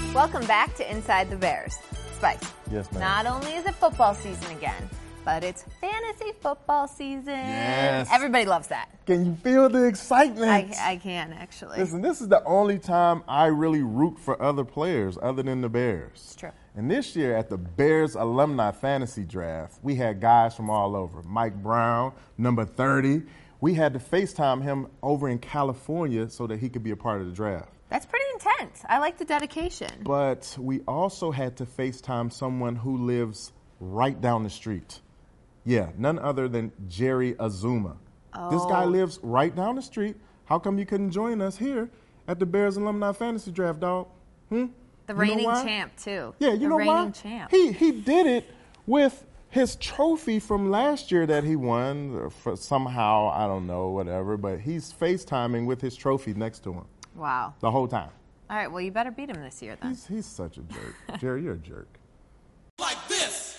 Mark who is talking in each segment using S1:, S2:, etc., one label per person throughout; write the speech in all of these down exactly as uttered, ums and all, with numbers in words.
S1: Welcome back to Inside the Bears. Spice.
S2: Yes, ma'am.
S1: Not only is it football season again, but it's fantasy football season.
S2: Yes.
S1: Everybody loves that.
S2: Can you feel the excitement?
S1: I, I can, actually.
S2: Listen, this is the only time I really root for other players other than the Bears.
S1: It's true.
S2: And this year at the Bears Alumni Fantasy Draft, we had guys from all over. Mike Brown, number thirty. We had to FaceTime him over in California so that he could be a part of the draft.
S1: That's pretty intense. I like the dedication.
S2: But we also had to FaceTime someone who lives right down the street. Yeah, none other than Jerry Azuma.
S1: Oh.
S2: This guy lives right down the street. How come you couldn't join us here at the Bears Alumni Fantasy Draft, dog? Hmm?
S1: The
S2: You know
S1: reigning
S2: why?
S1: champ, too.
S2: Yeah, you
S1: the
S2: know
S1: reigning
S2: why?
S1: champ.
S2: He he did it with his trophy from last year that he won for somehow, I don't know, whatever, but he's FaceTiming with his trophy next to him
S1: Wow.
S2: the whole time.
S1: All right, well, you better beat him this year, then.
S2: He's he's such a jerk. Jerry, you're a jerk.
S3: Like this.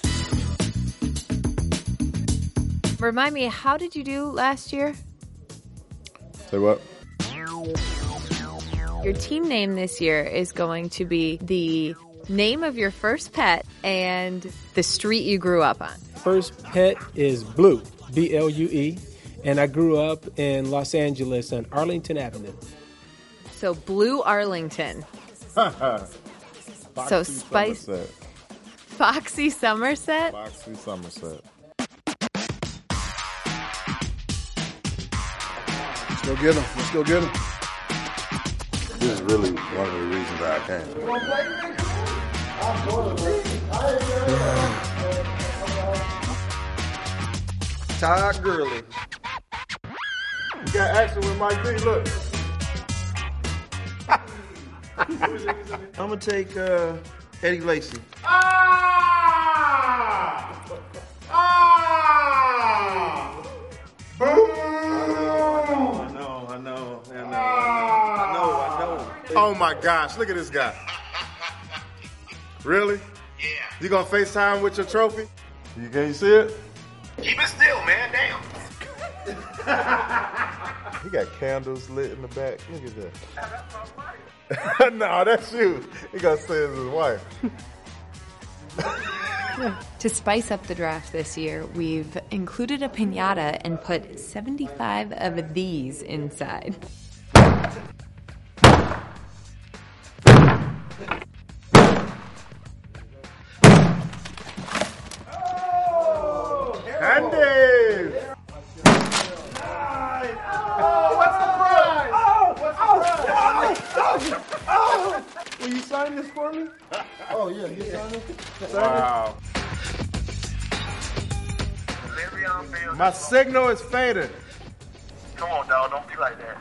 S4: Remind me, how did you do last year?
S2: Say what?
S4: Your team name this year is going to be the name of your first pet and the street you grew up on.
S5: First pet is Blue, B L U E, and I grew up in Los Angeles on Arlington Avenue.
S4: So Blue Arlington. So Spice-
S2: Somerset.
S4: Foxy Somerset.
S2: Foxy Somerset.
S6: Let's go get him. Let's go get him.
S2: This is really one of the reasons I came.
S6: Todd Gurley.
S2: You got action with Mike D. Look.
S6: I'm gonna take uh, Eddie Lacy.
S2: Ah! Ah! Boom!
S6: I know, I know, I know, I know, I know, I know.
S2: Oh my gosh, look at this guy. Really?
S7: Yeah.
S2: You gonna FaceTime with your trophy? You can you see it?
S7: Keep it still, man. Damn.
S2: He got candles lit in the back. Look at that. No, that's you. He got to say it's his wife.
S4: To spice up the draft this year, we've included a piñata and put seventy-five of these inside.
S2: Andy!
S6: Will you sign this for me? Oh, yeah, you sign it?
S2: Wow.
S7: Le'Veon Bell.
S2: My signal is faded.
S7: Come on, dog. Don't be like that.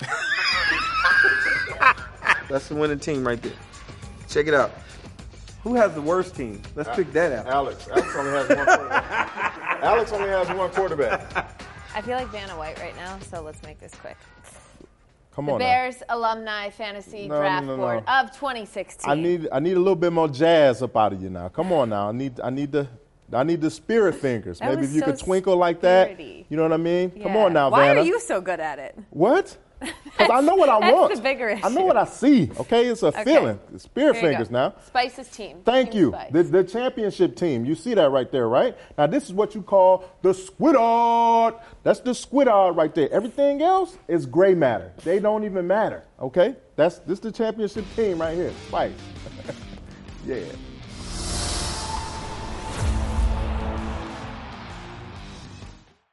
S6: That's the winning team right there. Check it out. Who has the worst team? Let's pick that out.
S2: Alex. Alex only has one quarterback. Alex only has one quarterback.
S1: I feel like Vanna White right now, so let's make this quick.
S2: Come
S1: The
S2: on now.
S1: Bears Alumni Fantasy
S2: No, no,
S1: Draft
S2: no, no.
S1: Board of twenty sixteen.
S2: I need I need a little bit more jazz up out of you now. Come on now. I need I need the I need the spirit fingers.
S1: That
S2: Maybe
S1: was
S2: if you
S1: so
S2: could twinkle like that.
S1: spirity.
S2: You know what I mean? Come
S1: Yeah.
S2: on now,
S1: Why
S2: Vanna.
S1: are you so good at it?
S2: What? Because I know what I
S1: That's
S2: want.
S1: the bigger
S2: I know
S1: issue.
S2: what I see. Okay, it's a
S1: Okay.
S2: feeling. It's spirit
S1: Here you
S2: fingers
S1: go.
S2: now.
S1: Spice's team.
S2: Thank
S1: Team
S2: you.
S1: Spice.
S2: The, the championship team. You see that right there, right? Now this is what you call the squidard. That's the squidard right there. Everything else is gray matter. They don't even matter. Okay? That's this is the championship team right here. Spice. Yeah.